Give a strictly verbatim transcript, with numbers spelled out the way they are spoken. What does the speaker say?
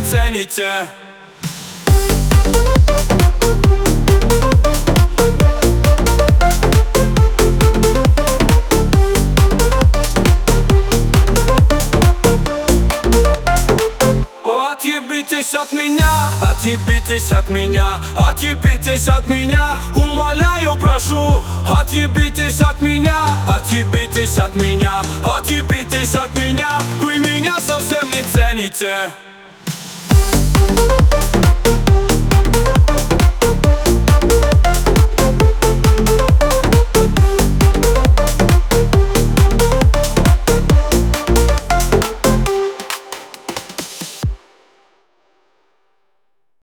цените. Отъебитесь от меня, отъебитесь от меня, отъебитесь от меня, умоляю, прошу. Отъебитесь от меня, отъебитесь от меня, отъебитесь от меня, вы меня совсем не цените.